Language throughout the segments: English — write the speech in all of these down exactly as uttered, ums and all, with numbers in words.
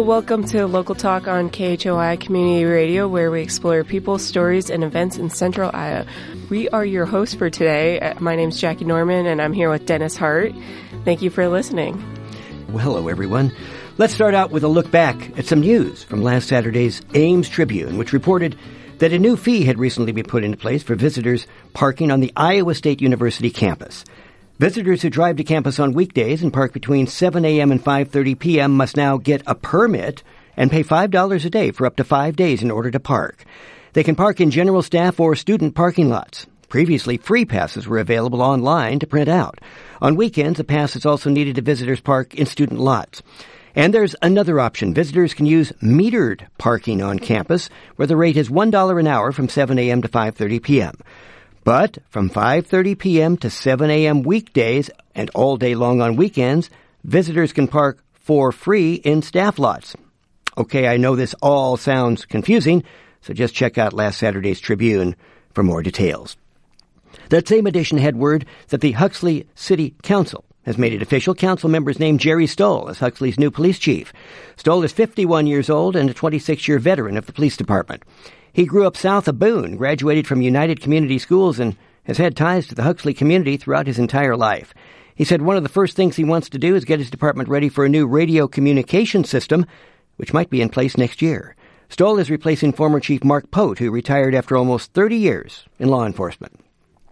welcome to Local Talk on K H O I Community Radio, where we explore people, stories, and events in Central Iowa. We are your hosts for today. My name is Jackie Norman, and I'm here with Dennis Hart. Thank you for listening. Well, hello, everyone. Let's start out with a look back at some news from last Saturday's Ames Tribune, which reported that a new fee had recently been put into place for visitors parking on the Iowa State University campus. Visitors who drive to campus on weekdays and park between seven a.m. and five thirty p.m. must now get a permit and pay five dollars a day for up to five days in order to park. They can park in general staff or student parking lots. Previously, free passes were available online to print out. On weekends, a pass is also needed to visitors park in student lots. And there's another option. Visitors can use metered parking on campus, where the rate is one dollar an hour from seven a.m. to five thirty p.m. But from five thirty p.m. to seven a.m. weekdays and all day long on weekends, visitors can park for free in staff lots. Okay, I know this all sounds confusing, so just check out last Saturday's Tribune for more details. That same edition had word that the Huxley City Council has made it official. Council members named Jerry Stoll as Huxley's new police chief. Stoll is fifty-one years old and a twenty-six-year veteran of the police department. He grew up south of Boone, graduated from United Community Schools, and has had ties to the Huxley community throughout his entire life. He said one of the first things he wants to do is get his department ready for a new radio communication system, which might be in place next year. Stoll is replacing former Chief Mark Pote, who retired after almost thirty years in law enforcement.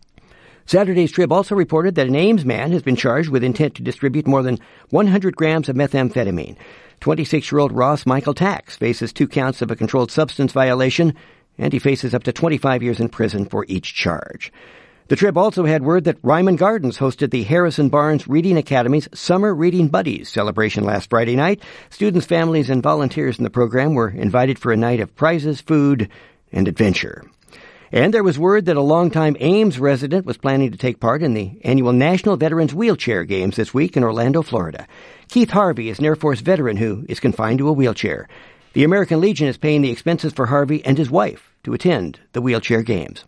Saturday's Trib also reported that an Ames man has been charged with intent to distribute more than one hundred grams of methamphetamine. twenty-six-year-old Ross Michael Tax faces two counts of a controlled substance violation, and he faces up to twenty-five years in prison for each charge. The Trib also had word that Ryman Gardens hosted the Harrison Barnes Reading Academy's Summer Reading Buddies celebration last Friday night. Students, families, and volunteers in the program were invited for a night of prizes, food, and adventure. And there was word that a longtime Ames resident was planning to take part in the annual National Veterans Wheelchair Games this week in Orlando, Florida. Keith Harvey is an Air Force veteran who is confined to a wheelchair. The American Legion is paying the expenses for Harvey and his wife to attend the wheelchair games.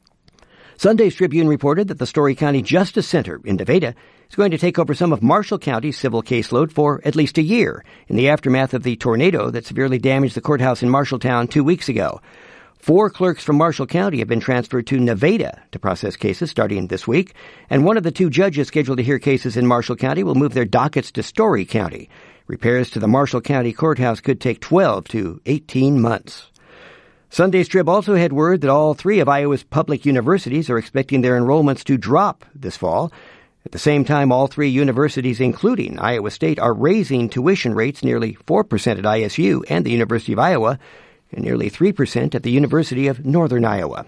Sunday's Tribune reported that the Story County Justice Center in Nevada is going to take over some of Marshall County's civil caseload for at least a year in the aftermath of the tornado that severely damaged the courthouse in Marshalltown two weeks ago. Four clerks from Marshall County have been transferred to Nevada to process cases starting this week, and one of the two judges scheduled to hear cases in Marshall County will move their dockets to Story County. Repairs to the Marshall County courthouse could take twelve to eighteen months. Sunday's Trib also had word that all three of Iowa's public universities are expecting their enrollments to drop this fall. At the same time, all three universities, including Iowa State, are raising tuition rates nearly four percent at I S U and the University of Iowa, and nearly three percent at the University of Northern Iowa.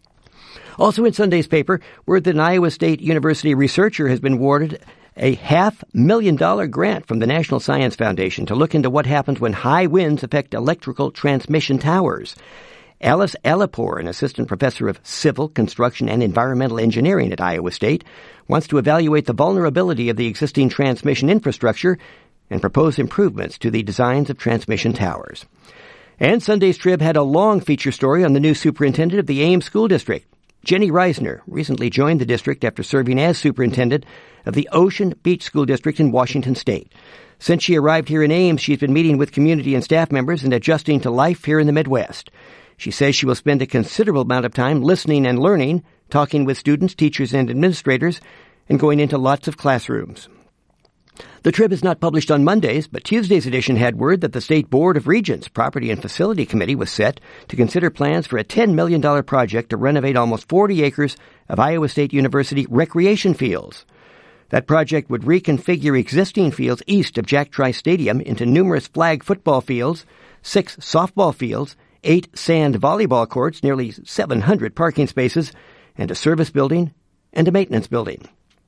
Also in Sunday's paper, word that an Iowa State University researcher has been awarded a half million dollar grant from the National Science Foundation to look into what happens when high winds affect electrical transmission towers. Alice Alipore, an assistant professor of civil, construction, and environmental engineering at Iowa State, wants to evaluate the vulnerability of the existing transmission infrastructure and propose improvements to the designs of transmission towers. And Sunday's Trib had a long feature story on the new superintendent of the Ames School District. Jenny Reisner recently joined the district after serving as superintendent of the Ocean Beach School District in Washington State. Since she arrived here in Ames, she's been meeting with community and staff members and adjusting to life here in the Midwest. She says she will spend a considerable amount of time listening and learning, talking with students, teachers, and administrators, and going into lots of classrooms. The Trib is not published on Mondays, but Tuesday's edition had word that the State Board of Regents Property and Facility Committee was set to consider plans for a ten million dollars project to renovate almost forty acres of Iowa State University recreation fields. That project would reconfigure existing fields east of Jack Trice Stadium into numerous flag football fields, six softball fields, eight sand volleyball courts, nearly seven hundred parking spaces, and a service building and a maintenance building.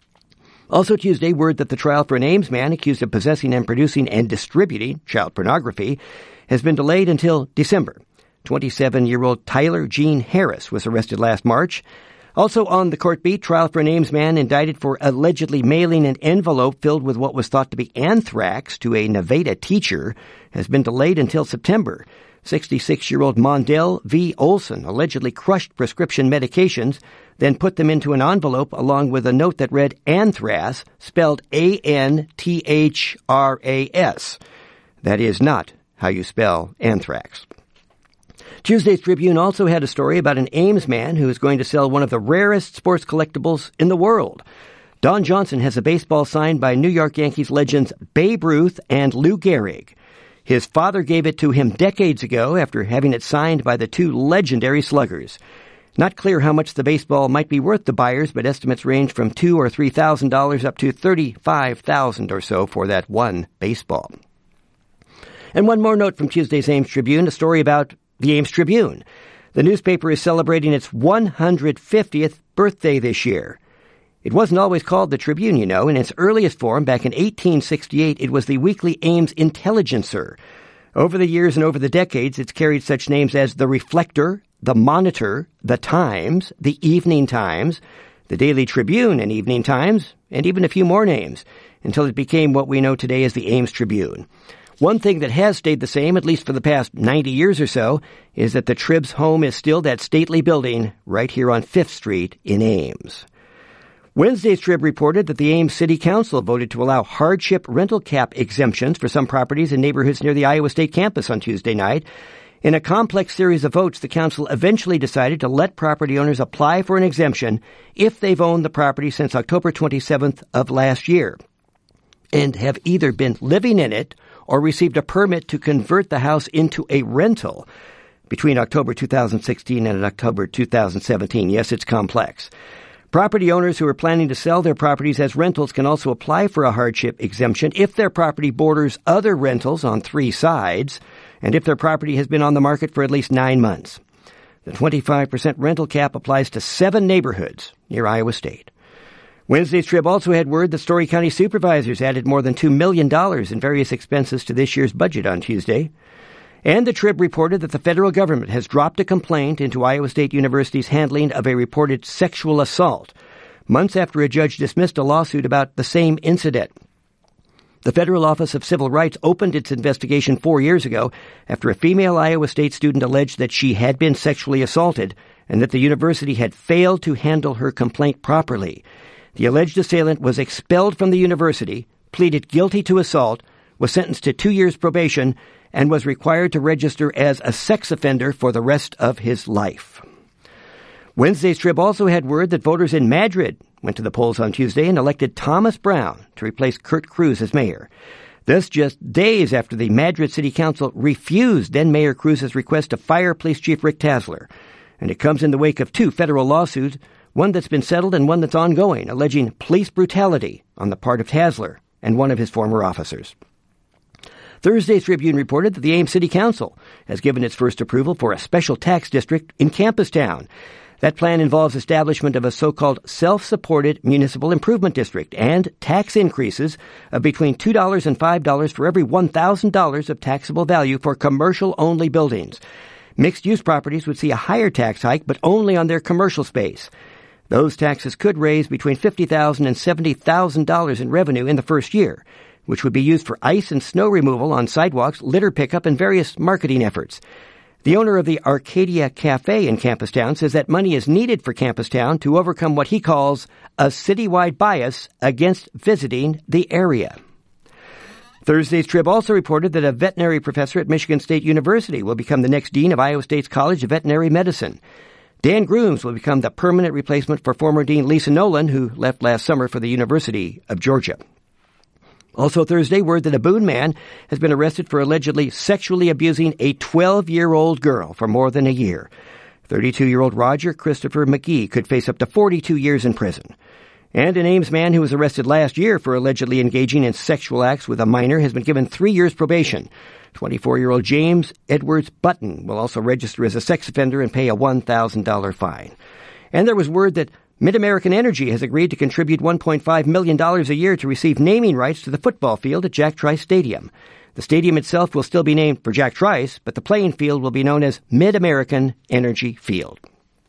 Also Tuesday, word that the trial for an Ames man accused of possessing and producing and distributing child pornography has been delayed until December. twenty-seven-year-old Tyler Gene Harris was arrested last March. Also on the court beat, trial for an Ames man indicted for allegedly mailing an envelope filled with what was thought to be anthrax to a Nevada teacher has been delayed until September. sixty-six-year-old Mondell V. Olson allegedly crushed prescription medications, then put them into an envelope along with a note that read anthrax, spelled A N T H R A S. That is not how you spell anthrax. Tuesday's Tribune also had a story about an Ames man who is going to sell one of the rarest sports collectibles in the world. Don Johnson has a baseball signed by New York Yankees legends Babe Ruth and Lou Gehrig. His father gave it to him decades ago after having it signed by the two legendary sluggers. Not clear how much the baseball might be worth to buyers, but estimates range from two or three thousand dollars up to thirty-five thousand or so for that one baseball. And one more note from Tuesday's Ames Tribune, a story about the Ames Tribune. The newspaper is celebrating its one hundred fiftieth birthday this year. It wasn't always called the Tribune, you know. In its earliest form, back in eighteen sixty-eight, it was the weekly Ames Intelligencer. Over the years and over the decades, it's carried such names as the Reflector, the Monitor, the Times, the Evening Times, the Daily Tribune and Evening Times, and even a few more names, until it became what we know today as the Ames Tribune. One thing that has stayed the same, at least for the past ninety years or so, is that the Trib's home is still that stately building right here on Fifth Street in Ames. Wednesday's Trib reported that the Ames City Council voted to allow hardship rental cap exemptions for some properties in neighborhoods near the Iowa State campus on Tuesday night. In a complex series of votes, the council eventually decided to let property owners apply for an exemption if they've owned the property since October twenty-seventh of last year and have either been living in it or received a permit to convert the house into a rental between October two thousand sixteen and October two thousand seventeen. Yes, it's complex. Property owners who are planning to sell their properties as rentals can also apply for a hardship exemption if their property borders other rentals on three sides and if their property has been on the market for at least nine months. The twenty-five percent rental cap applies to seven neighborhoods near Iowa State. Wednesday's Trib also had word that Story County supervisors added more than two million dollars in various expenses to this year's budget on Tuesday. And the Trib reported that the federal government has dropped a complaint into Iowa State University's handling of a reported sexual assault, months after a judge dismissed a lawsuit about the same incident. The Federal Office of Civil Rights opened its investigation four years ago after a female Iowa State student alleged that she had been sexually assaulted and that the university had failed to handle her complaint properly. The alleged assailant was expelled from the university, pleaded guilty to assault, was sentenced to two years probation, and was required to register as a sex offender for the rest of his life. Wednesday's Trib also had word that voters in Madrid went to the polls on Tuesday and elected Thomas Brown to replace Kurt Cruz as mayor. This just days after the Madrid City Council refused then-Mayor Cruz's request to fire Police Chief Rick Tasler. And it comes in the wake of two federal lawsuits, one that's been settled and one that's ongoing, alleging police brutality on the part of Tasler and one of his former officers. Thursday's Tribune reported that the Ames City Council has given its first approval for a special tax district in Campus Town. That plan involves establishment of a so-called self-supported municipal improvement district and tax increases of between two dollars and five dollars for every one thousand dollars of taxable value for commercial-only buildings. Mixed-use properties would see a higher tax hike, but only on their commercial space. Those taxes could raise between fifty thousand dollars and seventy thousand dollars in revenue in the first year, which would be used for ice and snow removal on sidewalks, litter pickup, and various marketing efforts. The owner of the Arcadia Cafe in Campus Town says that money is needed for Campus Town to overcome what he calls a citywide bias against visiting the area. Thursday's Trib also reported that a veterinary professor at Michigan State University will become the next dean of Iowa State's College of Veterinary Medicine. Dan Grooms will become the permanent replacement for former Dean Lisa Nolan, who left last summer for the University of Georgia. Also Thursday, word that a Boone man has been arrested for allegedly sexually abusing a twelve-year-old girl for more than a year. thirty-two-year-old Roger Christopher McGee could face up to forty-two years in prison. And an Ames man who was arrested last year for allegedly engaging in sexual acts with a minor has been given three years probation. twenty-four-year-old James Edwards Button will also register as a sex offender and pay a one thousand dollars fine. And there was word that Mid-American Energy has agreed to contribute one point five million dollars a year to receive naming rights to the football field at Jack Trice Stadium. The stadium itself will still be named for Jack Trice, but the playing field will be known as Mid-American Energy Field.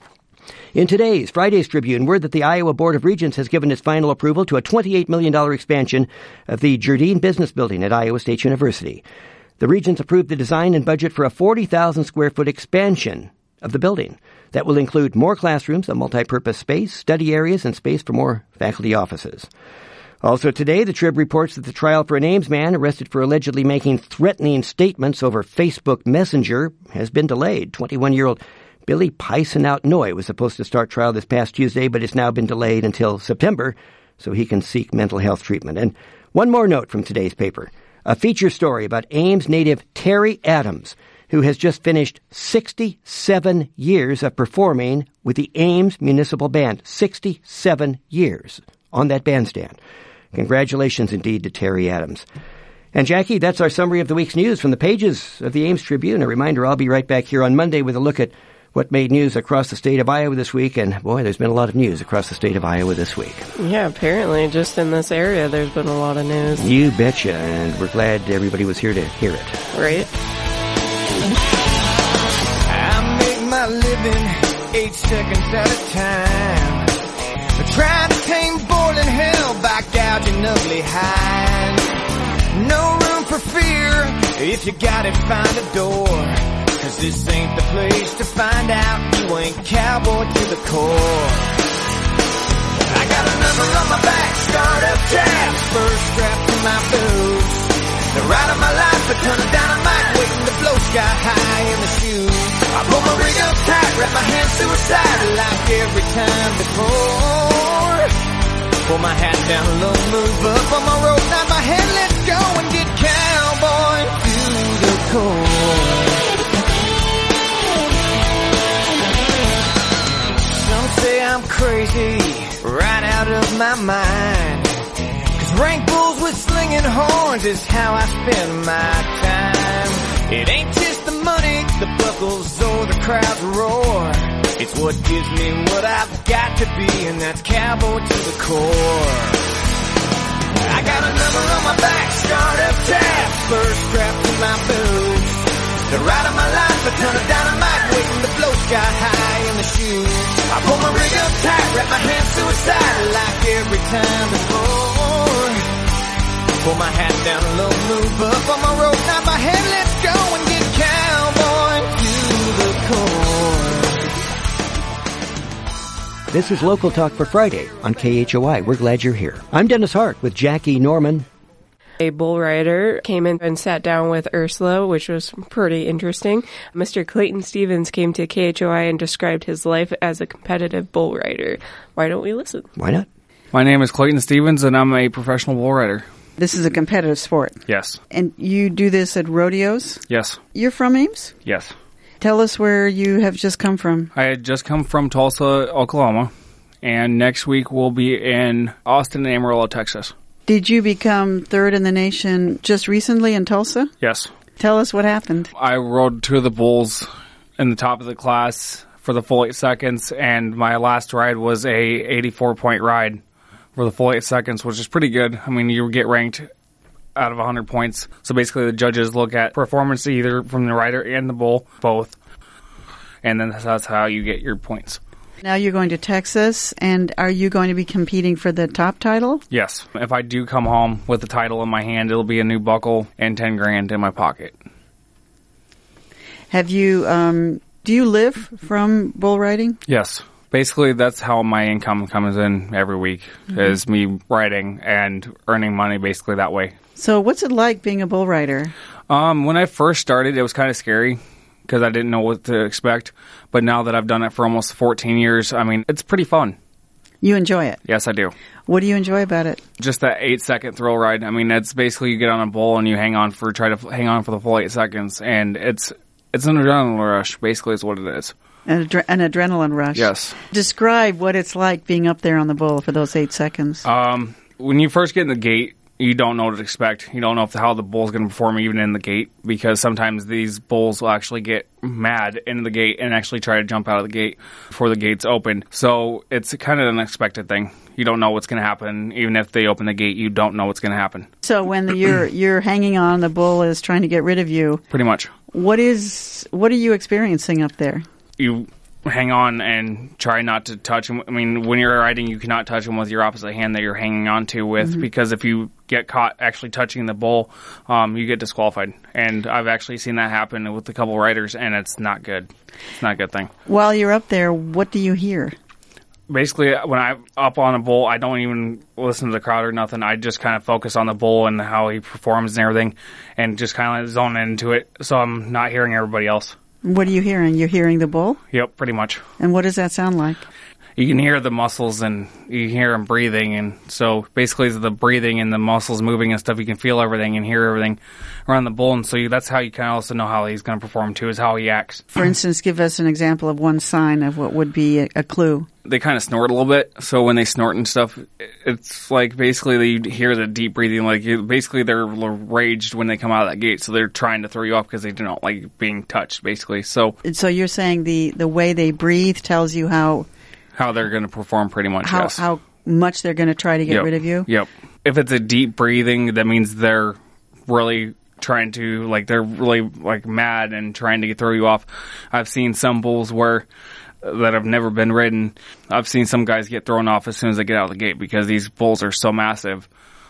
In today's Friday's Tribune, word that the Iowa Board of Regents has given its final approval to a twenty-eight million dollars expansion of the Jardine Business Building at Iowa State University. The Regents approved the design and budget for a forty thousand square foot expansion of the building. That will include more classrooms, a multi-purpose space, study areas, and space for more faculty offices. Also today, the Trib reports that the trial for an Ames man arrested for allegedly making threatening statements over Facebook Messenger has been delayed. twenty-one-year-old Billy Peisenhout-Noy was supposed to start trial this past Tuesday, but it's now been delayed until September so he can seek mental health treatment. And one more note from today's paper. A feature story about Ames native Terry Adams, who has just finished sixty-seven years of performing with the Ames Municipal Band. sixty-seven years on that bandstand. Congratulations indeed to Terry Adams. And Jackie, that's our summary of the week's news from the pages of the Ames Tribune. A reminder, I'll be right back here on Monday with a look at what made news across the state of Iowa this week. And boy, there's been a lot of news across the state of Iowa this week. Yeah, apparently just in this area there's been a lot of news. You betcha, and we're glad everybody was here to hear it. Right? I make my living eight seconds at a time. Trying to tame boiling hell by gouging ugly hide. No room for fear. If you got it, find a door. Cause this ain't the place to find out you ain't cowboy to the core. I got a number on my back, start up jab, first strap to my boots. The ride of my life, a ton of dynamite waiting to blow sky high in the shoes. I pull my rig up tight, wrap my hands suicide like every time before. Pull my hat down a little, move up on my rope, nod my head, let's go and get cowboy to the core. Some say I'm crazy, right out of my mind. Cause rank bulls with slinging horns is how I spend my time. It ain't just the money, the buckles, or the crowd's roar. It's what gives me what I've got to be, and that's cowboy to the core. I got a number on my back, start up tab, first strap to my boots. The ride of my life, a ton of dynamite waiting to blow sky high in the shoes. I pull my rig up tight, wrap my hands suicide like every time before. Pull my hat down a little, move up on my rope, nod my head, let's go and get cowboy to the core. This is Local Talk for Friday on K H O I. We're glad you're here. I'm Dennis Hart with Jackie Norman. A bull rider came in and sat down with Ursula, which was pretty interesting. Mister Clayton Stevens came to K H O I and described his life as a competitive bull rider. Why don't we listen? Why not? My name is Clayton Stevens, and I'm a professional bull rider. This is a competitive sport. Yes. And you do this at rodeos? Yes. You're from Ames? Yes. Tell us where you have just come from. I had just come from Tulsa, Oklahoma, and next week we'll be in Austin and Amarillo, Texas. Did you become third in the nation just recently in Tulsa? Yes. Tell us what happened. I rode two of the bulls in the top of the class for the full eight seconds, and my last ride was a eighty-four point ride for the full eight seconds, which is pretty good. I mean, you get ranked out of one hundred points. So basically the judges look at performance either from the rider and the bull, both. And then that's how you get your points. Now you're going to Texas, and are you going to be competing for the top title? Yes. If I do come home with the title in my hand, it'll be a new buckle and ten grand in my pocket. Have you, um, do you live from bull riding? Yes. Basically, that's how my income comes in every week, mm-hmm. is me riding and earning money basically that way. So what's it like being a bull rider? Um, when I first started, it was kind of scary because I didn't know what to expect. But now that I've done it for almost fourteen years, I mean, it's pretty fun. You enjoy it? Yes, I do. What do you enjoy about it? Just that eight-second thrill ride. I mean, it's basically you get on a bull and you hang on for try to f- hang on for the full eight seconds, and it's it's an adrenaline rush. Basically, is what it is. An, adre- an adrenaline rush. Yes. Describe what it's like being up there on the bull for those eight seconds. Um, when you first get in the gate, you don't know what to expect. You don't know if the, how the bull's going to perform even in the gate, because sometimes these bulls will actually get mad in the gate and actually try to jump out of the gate before the gate's open. So it's kind of an unexpected thing. You don't know what's going to happen. Even if they open the gate, you don't know what's going to happen. So when the, you're you're hanging on, the bull is trying to get rid of you. Pretty much. What is what are you experiencing up there? You hang on and try not to touch him. I mean, when you're riding, you cannot touch him with your opposite hand that you're hanging on to with, mm-hmm. because if you get caught actually touching the bull, um, you get disqualified. And I've actually seen that happen with a couple riders, and it's not good. It's not a good thing. While you're up there, what do you hear? basically, when I'm up on a bull, I don't even listen to the crowd or nothing. I just kind of focus on the bull and how he performs and everything, and just kind of zone into it, so I'm not hearing everybody else. What are you hearing? You're hearing the bull? Yep, pretty much. And what does that sound like? You can hear the muscles and you can hear him breathing, and so basically it's the breathing and the muscles moving and stuff. You can feel everything and hear everything around the bull, and so you, that's how you kind of also know how he's going to perform too, is how he acts. For instance, give us an example of one sign of what would be a, a clue. They kind of snort a little bit, so when they snort and stuff, it's like basically you hear the deep breathing. Like you, basically they're raged when they come out of that gate, so they're trying to throw you off because they don't like being touched, basically. So, so you're saying the the way they breathe tells you how. How they're going to perform, pretty much, how, yes. How much they're going to try to get yep. rid of you? Yep. If it's a deep breathing, that means they're really trying to, like, they're really, like, mad and trying to throw you off. I've seen some bulls where, that have never been ridden, I've seen some guys get thrown off as soon as they get out of the gate because these bulls are so massive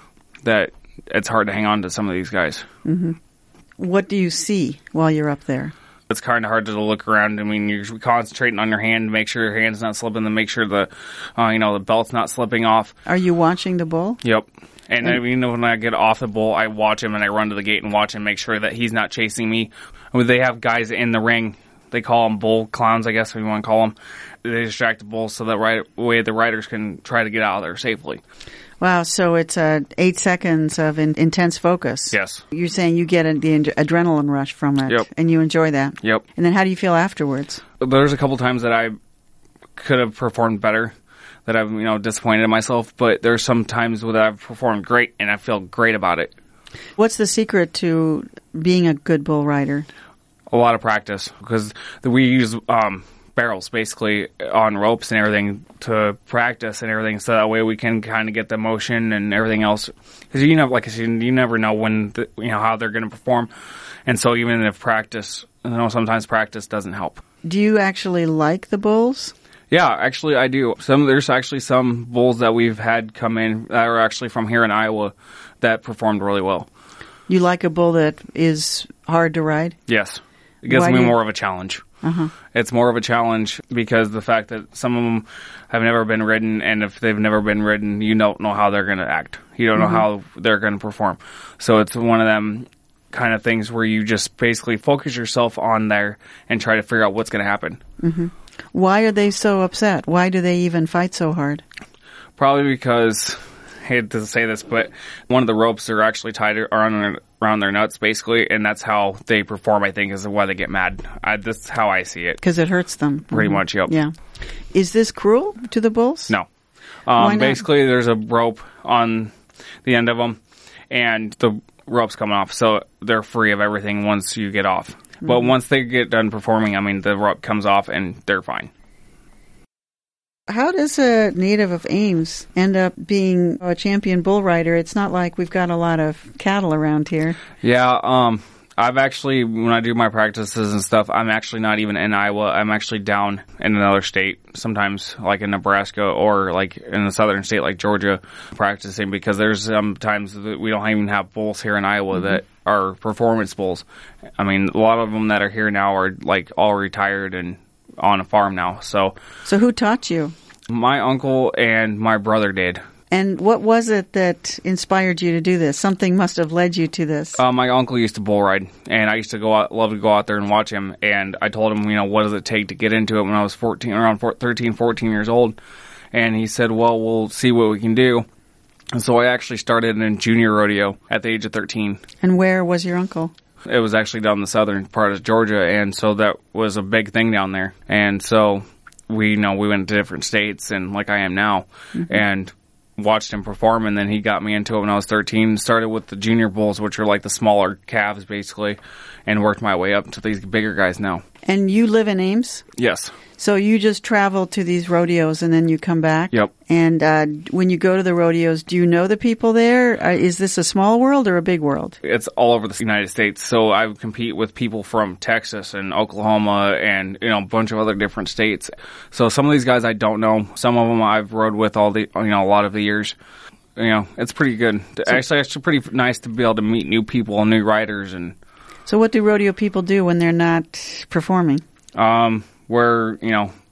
that it's hard to hang on to some of these guys. Mm-hmm. What do you see while you're up there? It's kind of hard to look around. I mean, you're concentrating on your hand to make sure your hand's not slipping, to make sure the, uh, you know, the belt's not slipping off. Are you watching the bull? Yep. And, and I mean, when I get off the bull, I watch him and I run to the gate and watch him, make sure that he's not chasing me. I mean, they have guys in the ring. They call them bull clowns, I guess, if you want to call them. They distract the bulls so that right way the riders can try to get out of there safely. Wow, so it's uh, eight seconds of in- intense focus. Yes. You're saying you get a, the ad- adrenaline rush from it, yep. and you enjoy that. Yep. And then how do you feel afterwards? There's a couple times that I could have performed better, that I've, you know, disappointed in myself, but there's some times that I've performed great, and I feel great about it. What's the secret to being a good bull rider? A lot of practice, because we use um, barrels basically on ropes and everything to practice and everything, so that way we can kind of get the motion and everything else. Because you know, like I said, you never know when the, you know how they're going to perform, and so even if practice, you know, sometimes practice doesn't help. Do you actually like the bulls? Yeah, actually I do. Some there's actually some bulls that we've had come in that are actually from here in Iowa that performed really well. You like a bull that is hard to ride? Yes. It gives Why me do you... more of a challenge. Uh-huh. It's more of a challenge because the fact that some of them have never been ridden, and if they've never been ridden, you don't know how they're going to act. You don't mm-hmm. know how they're going to perform. So it's one of them kind of things where you just basically focus yourself on there and try to figure out what's going to happen. Mm-hmm. Why are they so upset? Why do they even fight so hard? Probably because, I hate to say this, but one of the ropes are actually tied around around their nuts, basically, and that's how they perform, I think, is why they get mad. I, that's how I see it. Because it hurts them. Pretty mm-hmm. much, yep. Yeah. Is this cruel to the bulls? No. Um, why not? Basically, there's a rope on the end of them, and the rope's coming off, so they're free of everything once you get off. Mm-hmm. But once they get done performing, I mean, the rope comes off, and they're fine. How does a native of Ames end up being a champion bull rider? It's not like we've got a lot of cattle around here. Yeah, um, I've actually, when I do my practices and stuff, I'm actually not even in Iowa. I'm actually down in another state, sometimes like in Nebraska or like in a southern state like Georgia, practicing, because there's sometimes that we don't even have bulls here in Iowa mm-hmm. that are performance bulls. I mean, a lot of them that are here now are like all retired and on a farm now. So, so who taught you? My uncle and my brother did. And what was it that inspired you to do this? Something must have led you to this. Uh, my uncle used to bull ride, and I used to go out, love to go out there and watch him. And I told him, you know, what does it take to get into it when I was fourteen, around thirteen, fourteen years old. And he said, well, we'll see what we can do. And so I actually started in junior rodeo at the age of thirteen. And where was your uncle? It was actually down in the southern part of Georgia, and so that was a big thing down there. And so we, you know, we went to different states, and like I am now, mm-hmm. and watched him perform, and then he got me into it when I was thirteen. Started with the junior bulls, which are like the smaller calves, basically, and worked my way up to these bigger guys now. And you live in Ames? Yes. So you just travel to these rodeos and then you come back? Yep. And uh, when you go to the rodeos, do you know the people there? Uh, is this a small world or a big world? It's all over the United States. So I compete with people from Texas and Oklahoma and, you know, a bunch of other different states. So some of these guys I don't know. Some of them I've rode with all the, you know, a lot of the years. You know, it's pretty good. So, actually, it's pretty nice to be able to meet new people and new riders. And so what do rodeo people do when they're not performing? Um, we're, you know,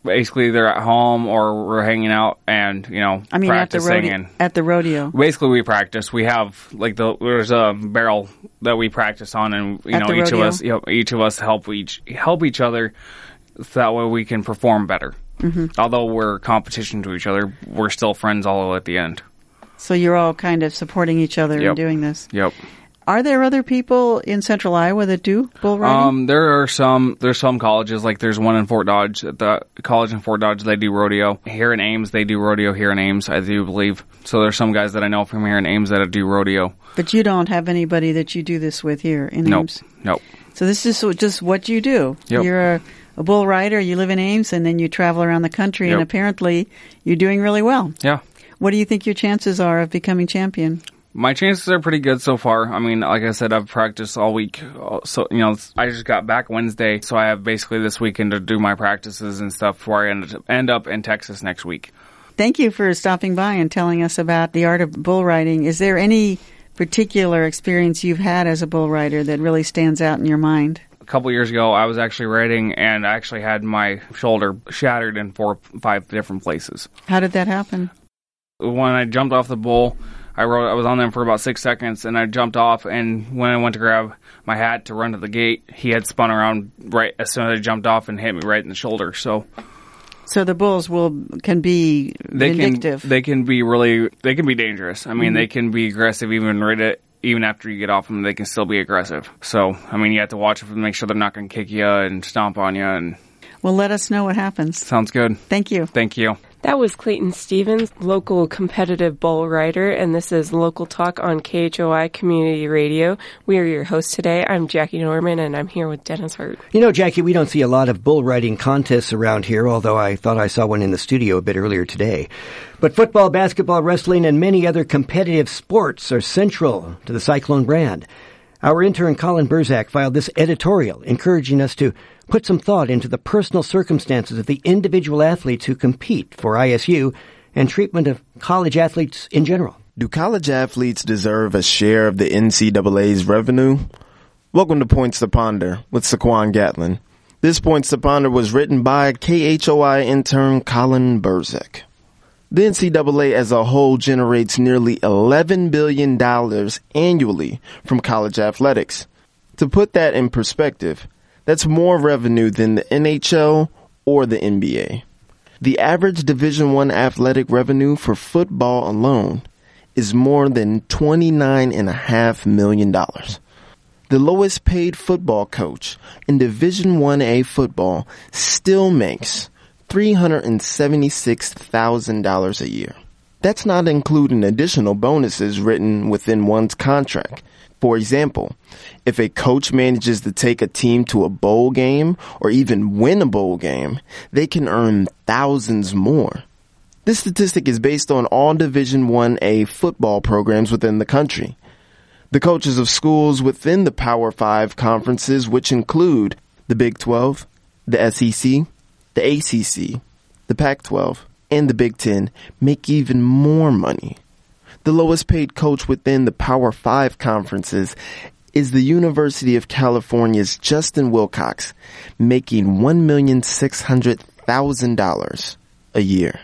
basically they're at home or we're hanging out and, you know, I mean, at the practicing. rodeo. And At the rodeo. basically, we practice. We have like the there's a barrel that we practice on, and you At know the each rodeo? of us, you know, each of us help each help each other, so that way we can perform better. Mm-hmm. Although we're competition to each other, we're still friends all at the end. So you're all kind of supporting each other Yep. in doing this. Yep. Are there other people in Central Iowa that do bull riding? Um, there are some. There's some colleges. Like there's one in Fort Dodge. At the college in Fort Dodge, they do rodeo. Here in Ames, they do rodeo. Here in Ames, I do believe. So there's some guys that I know from here in Ames that do rodeo. But you don't have anybody that you do this with here in Nope. Ames? Nope. So this is just what you do. Yep. You're a, a bull rider, you live in Ames, and then you travel around the country, and Yep. apparently you're doing really well. Yeah. What do you think your chances are of becoming champion? My chances are pretty good so far. I mean, like I said, I've practiced all week. So, you know, I just got back Wednesday, so I have basically this weekend to do my practices and stuff before I end, end up in Texas next week. Thank you for stopping by and telling us about the art of bull riding. Is there any particular experience you've had as a bull rider that really stands out in your mind? A couple years ago, I was actually riding, and I actually had my shoulder shattered in four, five different places. How did that happen? When I jumped off the bull, I rode, I was on them for about six seconds, and I jumped off, and when I went to grab my hat to run to the gate, he had spun around right as soon as I jumped off and hit me right in the shoulder. So So the bulls will can be they vindictive. can they can be really they can be dangerous. I mean, Mm-hmm. they can be aggressive even right at, even after you get off them. They can still be aggressive. So I mean, you have to watch them and make sure they're not going to kick you and stomp on you. And Well, let us know what happens. sounds good. Thank you. Thank you. That was Clayton Stevens, local competitive bull rider, and this is Local Talk on K H O I Community Radio. We are your hosts today. I'm Jackie Norman, and I'm here with Dennis Hurt. You know, Jackie, we don't see a lot of bull riding contests around here, although I thought I saw one in the studio a bit earlier today. But football, basketball, wrestling, and many other competitive sports are central to the Cyclone brand. Our intern Colin Burzak filed this editorial encouraging us to put some thought into the personal circumstances of the individual athletes who compete for I S U and treatment of college athletes in general. Do college athletes deserve a share of the N C double A's revenue? Welcome to Points to Ponder with Saquon Gatlin. This Points to Ponder was written by K H O I intern Colin Burzak. The N C double A as a whole generates nearly eleven billion dollars annually from college athletics. To put that in perspective, that's more revenue than the N H L or the N B A. The average Division I athletic revenue for football alone is more than twenty-nine point five million dollars. The lowest paid football coach in Division I A football still makes three hundred seventy-six thousand dollars a year. That's not including additional bonuses written within one's contract. For example, if a coach manages to take a team to a bowl game or even win a bowl game, they can earn thousands more. This statistic is based on all Division I A football programs within the country. The coaches of schools within the Power Five conferences, which include the Big twelve, the S E C, the A C C, the Pac twelve, and the Big Ten, make even more money. The lowest paid coach within the Power Five conferences is the University of California's Justin Wilcox, making one million six hundred thousand dollars a year.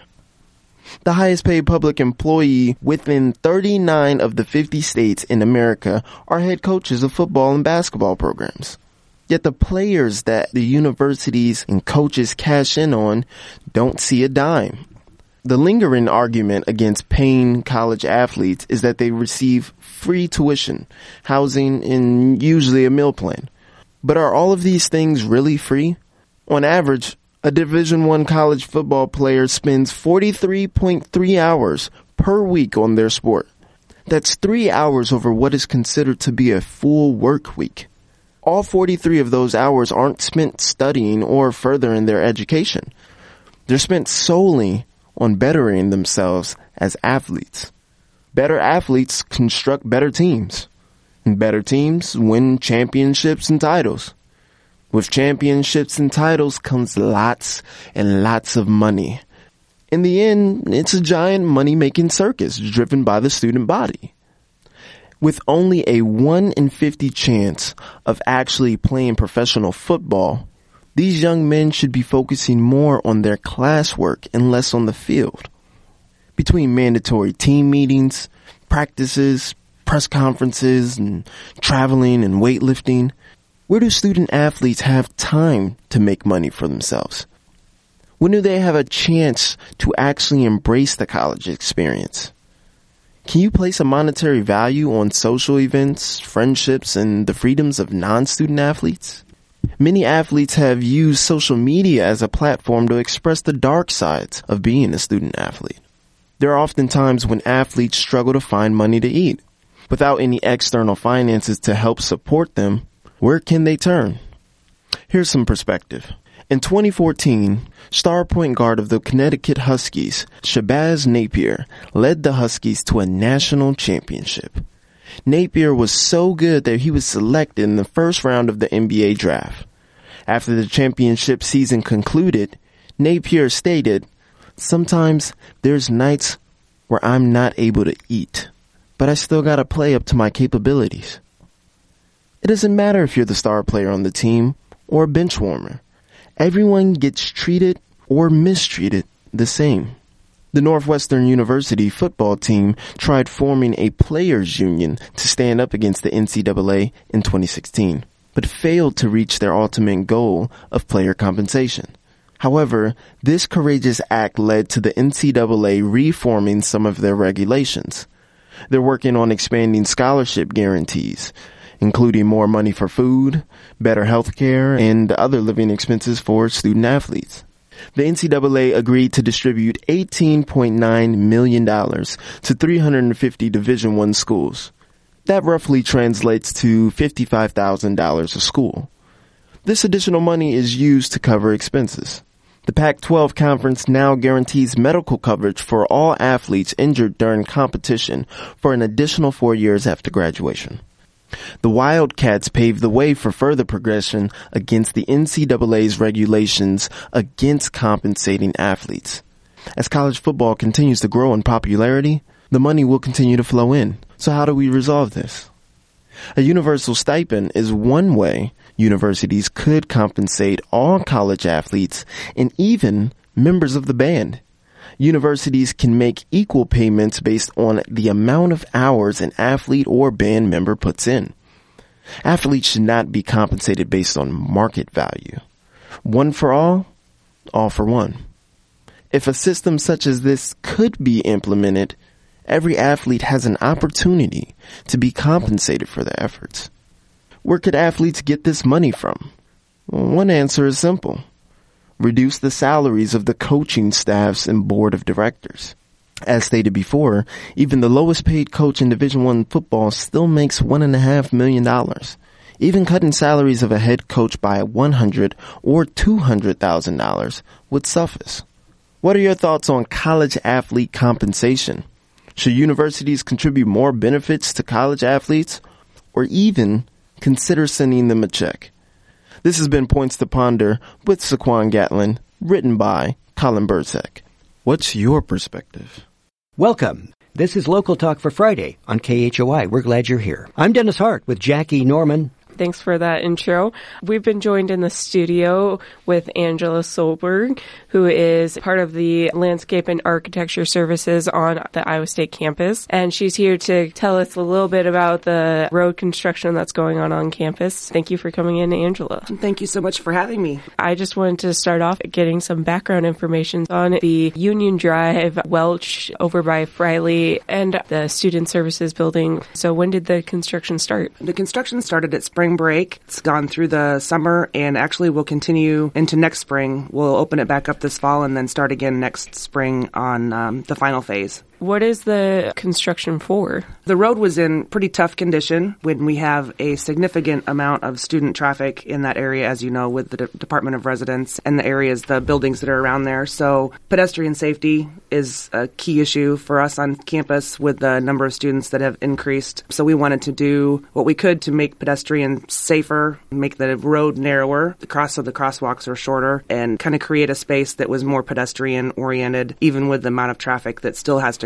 The highest paid public employee within thirty-nine of the fifty states in America are head coaches of football and basketball programs. Yet the players that the universities and coaches cash in on don't see a dime. The lingering argument against paying college athletes is that they receive free tuition, housing, and usually a meal plan. But are all of these things really free? On average, a Division I college football player spends forty-three point three hours per week on their sport. That's three hours over what is considered to be a full work week. All forty-three of those hours aren't spent studying or furthering their education. They're spent solely on bettering themselves as athletes. Better athletes construct better teams, and better teams win championships and titles. With championships and titles comes lots and lots of money. In the end, it's a giant money-making circus driven by the student body. With only a one in fifty chance of actually playing professional football, These young men should be focusing more on their classwork and less on the field. Between mandatory team meetings, practices, press conferences, and traveling and weightlifting, where do student athletes have time to make money for themselves? When do they have a chance to actually embrace the college experience? Can you place a monetary value on social events, friendships, and the freedoms of non-student athletes? Many athletes have used social media as a platform to express the dark sides of being a student athlete. There are often times when athletes struggle to find money to eat. Without any external finances to help support them, where can they turn? Here's some perspective. In twenty fourteen, star point guard of the Connecticut Huskies, Shabazz Napier, led the Huskies to a national championship. Napier was so good that he was selected in the first round of the N B A draft. After the championship season concluded, Napier stated, "Sometimes there's nights where I'm not able to eat, but I still gotta play up to my capabilities." It doesn't matter if you're the star player on the team or a bench warmer. Everyone gets treated or mistreated the same. The Northwestern University football team tried forming a players' union to stand up against the N C double A in twenty sixteen, but failed to reach their ultimate goal of player compensation. However, this courageous act led to the N C double A reforming some of their regulations. They're working on expanding scholarship guarantees, including more money for food, better health care, and other living expenses for student athletes. The N C double A agreed to distribute eighteen point nine million dollars to three hundred fifty Division I schools. That roughly translates to fifty-five thousand dollars a school. This additional money is used to cover expenses. The Pac twelve conference now guarantees medical coverage for all athletes injured during competition for an additional four years after graduation. The Wildcats paved the way for further progression against the N C double A's regulations against compensating athletes. As college football continues to grow in popularity, the money will continue to flow in. So how do we resolve this? A universal stipend is one way universities could compensate all college athletes and even members of the band. Universities can make equal payments based on the amount of hours an athlete or band member puts in. Athletes should not be compensated based on market value. One for all, all for one. If a system such as this could be implemented, every athlete has an opportunity to be compensated for their efforts. Where could athletes get this money from? Well, one answer is simple. Reduce the salaries of the coaching staffs and board of directors. As stated before, even the lowest paid coach in Division I football still makes one and a half million dollars. Even cutting salaries of a head coach by one hundred or two hundred thousand dollars would suffice. What are your thoughts on college athlete compensation? Should universities contribute more benefits to college athletes, or even consider sending them a check? This has been Points to Ponder with Saquon Gatlin, written by Colin Burzek. What's your perspective? Welcome. This is Local Talk for Friday on K H O I. We're glad you're here. I'm Dennis Hart with Jackie Norman. Thanks for that intro. We've been joined in the studio with Angela Solberg, who is part of the Landscape and Architecture Services on the Iowa State campus. And she's here to tell us a little bit about the road construction that's going on on campus. Thank you for coming in, Angela. Thank you so much for having me. I just wanted to start off getting some background information on the Union Drive, Welch, over by Friley, and the Student Services Building. So when did the construction start? The construction started at spring break. It's gone through the summer and actually will continue into next spring. We'll open it back up this fall and then start again next spring on um, the final phase. What is the construction for? The road was in pretty tough condition when we have a significant amount of student traffic in that area, as you know, with the De- Department of Residence and the areas, the buildings that are around there. So pedestrian safety is a key issue for us on campus with the number of students that have increased. So we wanted to do what we could to make pedestrians safer, make the road narrower, the cross so the crosswalks are shorter, and kind of create a space that was more pedestrian oriented, even with the amount of traffic that still has to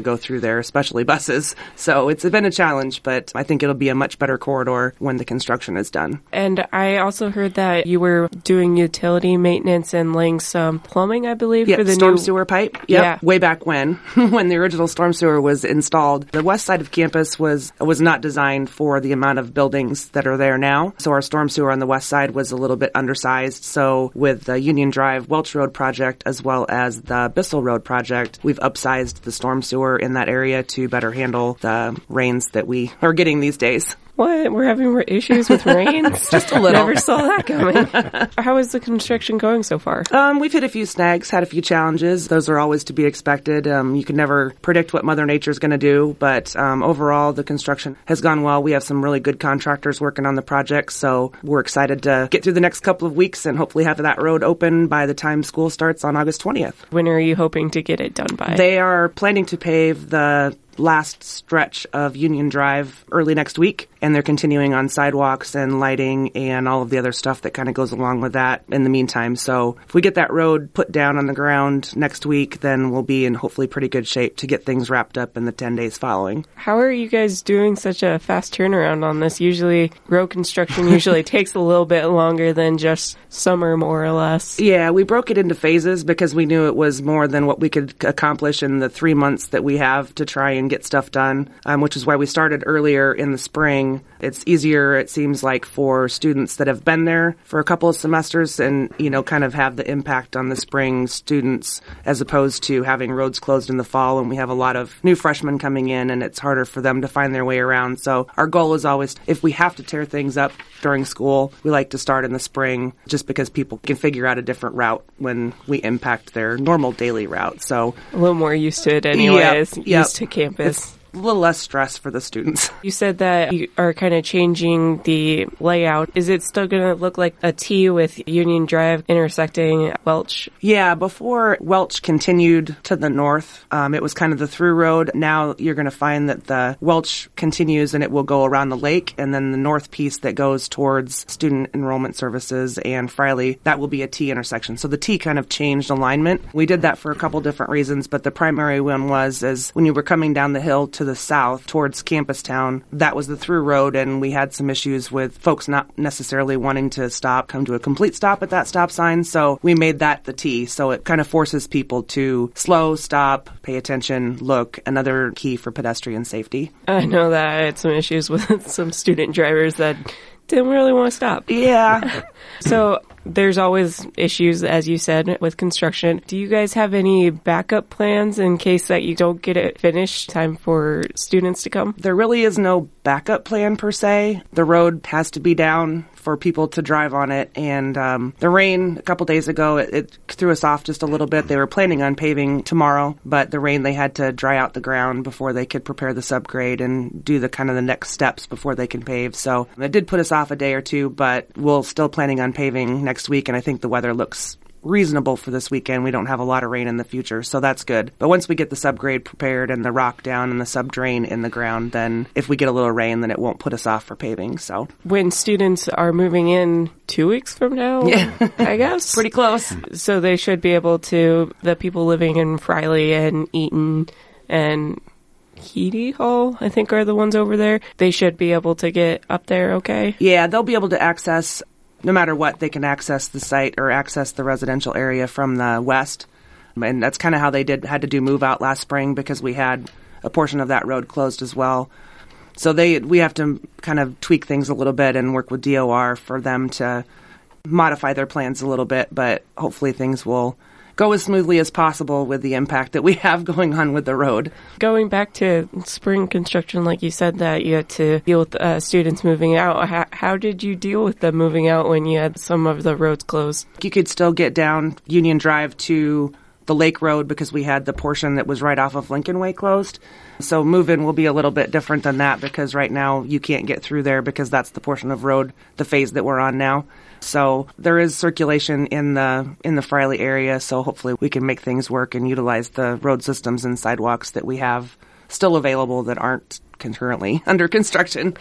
go through there, especially buses. So it's been a challenge, but I think it'll be a much better corridor when the construction is done. And I also heard that you were doing utility maintenance and laying some plumbing, I believe, Yeah, for the storm new sewer pipe. Yep. Yeah. Way back when, when the original storm sewer was installed. The west side of campus was was not designed for the amount of buildings that are there now. So our storm sewer on the west side was a little bit undersized. So with the Union Drive Welch Road project as well as the Bissell Road project, we've upsized the storm sewer in that area to better handle the rains that we are getting these days. What? We're having issues with rains? Just a little. Never saw that coming. How is the construction going so far? Um, we've hit a few snags, had a few challenges. Those are always to be expected. Um, you can never predict what Mother Nature's going to do, but um, overall, the construction has gone well. We have some really good contractors working on the project, so we're excited to get through the next couple of weeks and hopefully have that road open by the time school starts on August twentieth. When are you hoping to get it done by? They are planning to pave the last stretch of Union Drive early next week, and they're continuing on sidewalks and lighting and all of the other stuff that kind of goes along with that in the meantime. So if we get that road put down on the ground next week, then we'll be in hopefully pretty good shape to get things wrapped up in the ten days following. How are you guys doing such a fast turnaround on this? Usually, road construction usually takes a little bit longer than just summer, more or less. Yeah, we broke it into phases because we knew it was more than what we could accomplish in the three months that we have to try and get stuff done, um, which is why we started earlier in the spring. It's easier, it seems like, for students that have been there for a couple of semesters and, you know, kind of have the impact on the spring students as opposed to having roads closed in the fall when we have a lot of new freshmen coming in and it's harder for them to find their way around. So our goal is always, if we have to tear things up during school, we like to start in the spring just because people can figure out a different route when we impact their normal daily route. So a little more used to it anyways, Yep, used yep. to campus. It's a little less stress for the students. You said that you are kind of changing the layout. Is it still going to look like a T with Union Drive intersecting Welch? Yeah, before Welch continued to the north, um, it was kind of the through road. Now you're going to find that the Welch continues and it will go around the lake, and then the north piece that goes towards Student Enrollment Services and Friley, that will be a T intersection. So the T kind of changed alignment. We did that for a couple different reasons, but the primary one was is when you were coming down the hill to the south towards Campus Town, that was the through road, and we had some issues with folks not necessarily wanting to stop, come to a complete stop at that stop sign, so we made that the T. So it kind of forces people to slow, stop, pay attention, look, another key for pedestrian safety. I know that I had some issues with some student drivers that didn't really want to stop. Yeah. So there's always issues, as you said, with construction. Do you guys have any backup plans in case that you don't get it finished time for students to come? There really is no backup plan per se. The road has to be down for people to drive on it, and um, the rain a couple days ago, it, it threw us off just a little bit. They were planning on paving tomorrow, but the rain, they had to dry out the ground before they could prepare the subgrade and do the kind of the next steps before they can pave. So it did put us off a day or two, but we're still planning on paving next week, and I think the weather looks reasonable for this weekend. We don't have a lot of rain in the future, so that's good. But once we get the subgrade prepared and the rock down and the subdrain in the ground, then if we get a little rain, then it won't put us off for paving. So when students are moving in two weeks from now, yeah. I guess pretty close. So they should be able to. The people living in Friley and Eaton and Heady Hall, I think, are the ones over there. They should be able to get up there. Okay. Yeah, they'll be able to access. No matter what, they can access the site or access the residential area from the west. And that's kind of how they did had to do move out last spring because we had a portion of that road closed as well. So they we have to kind of tweak things a little bit and work with D O R for them to modify their plans a little bit, but hopefully things will go as smoothly as possible with the impact that we have going on with the road. Going back to spring construction, like you said that you had to deal with uh, students moving out. How, how did you deal with them moving out when you had some of the roads closed? You could still get down Union Drive to the Lake Road because we had the portion that was right off of Lincoln Way closed. So move-in will be a little bit different than that because right now you can't get through there because that's the portion of road, the phase that we're on now. So there is circulation in the in the Friley area, so hopefully we can make things work and utilize the road systems and sidewalks that we have still available that aren't currently under construction.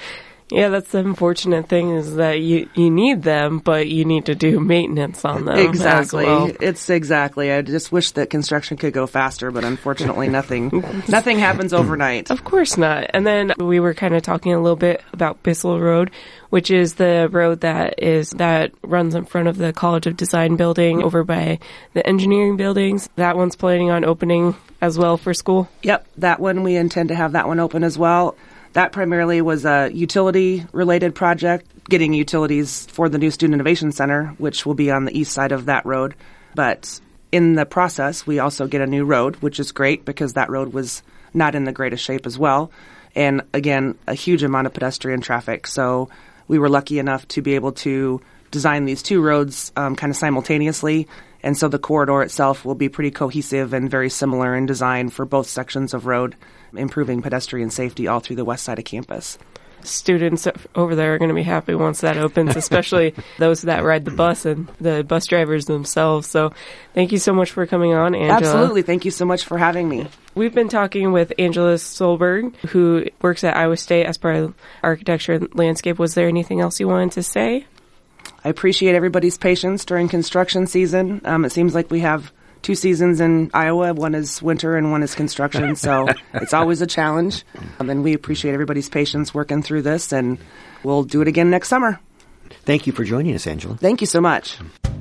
Yeah, that's the unfortunate thing is that you, you need them, but you need to do maintenance on them. Exactly. As well. It's exactly. I just wish that construction could go faster, but unfortunately nothing nothing happens overnight. Of course not. And then we were kind of talking a little bit about Bissell Road, which is the road that is that runs in front of the College of Design building over by the engineering buildings. That one's planning on opening as well for school. Yep, that one we intend to have that one open as well. That primarily was a utility-related project, getting utilities for the new Student Innovation Center, which will be on the east side of that road. But in the process, we also get a new road, which is great because that road was not in the greatest shape as well. And again, a huge amount of pedestrian traffic. So we were lucky enough to be able to design these two roads um, kind of simultaneously. And so the corridor itself will be pretty cohesive and very similar in design for both sections of road, improving pedestrian safety all through the west side of campus. Students over there are going to be happy once that opens, especially those that ride the bus and the bus drivers themselves. So thank you so much for coming on, Angela. Absolutely. Thank you so much for having me. We've been talking with Angela Solberg, who works at Iowa State as part of architecture and landscape. Was there anything else you wanted to say? I appreciate everybody's patience during construction season. Um, it seems like we have two seasons in Iowa. One is winter and one is construction, so it's always a challenge. Um, and we appreciate everybody's patience working through this, and we'll do it again next summer. Thank you for joining us, Angela. Thank you so much.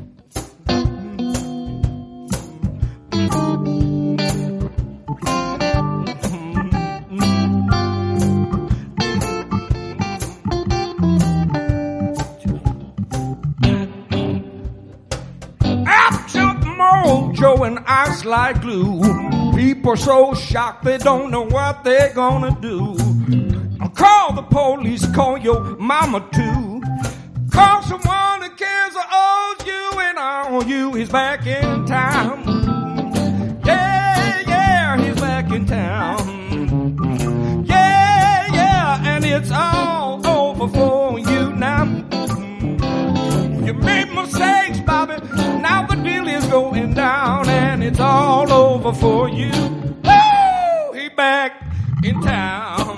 Mojo and ice like glue. People so shocked they don't know what they're gonna do. Call the police, call your mama too. Call someone that cares or owes you, and on you, he's back in town. Yeah, yeah, he's back in town. Yeah, yeah, and it's all over for you now. You made mistakes, Bobby. Now the deal is going down, and it's all over for you. Woo! He back in town.